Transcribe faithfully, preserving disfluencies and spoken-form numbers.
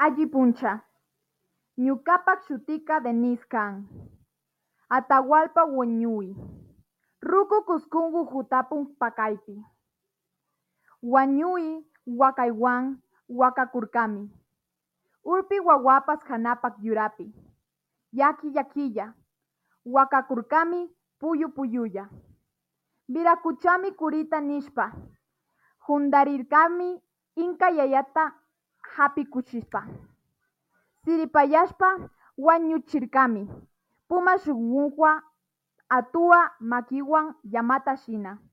Alli puncha. Ñuqapak shutika Denise kan. Atahualpa wañuy. Ruku kusqunku hutapun pakaypi. Wañuy wakaywan wakakurkami. Urpi wawapas hanapak yurapi. Yaki yakiya. Wakakurkami puyu puyuya. Virakuchami kurita nishpa. Hundarirkami inka yayata hapikuchishpa. Siripayashpa wañuchirkami. Puma shunqunqa atuwa makiwan llamata shina.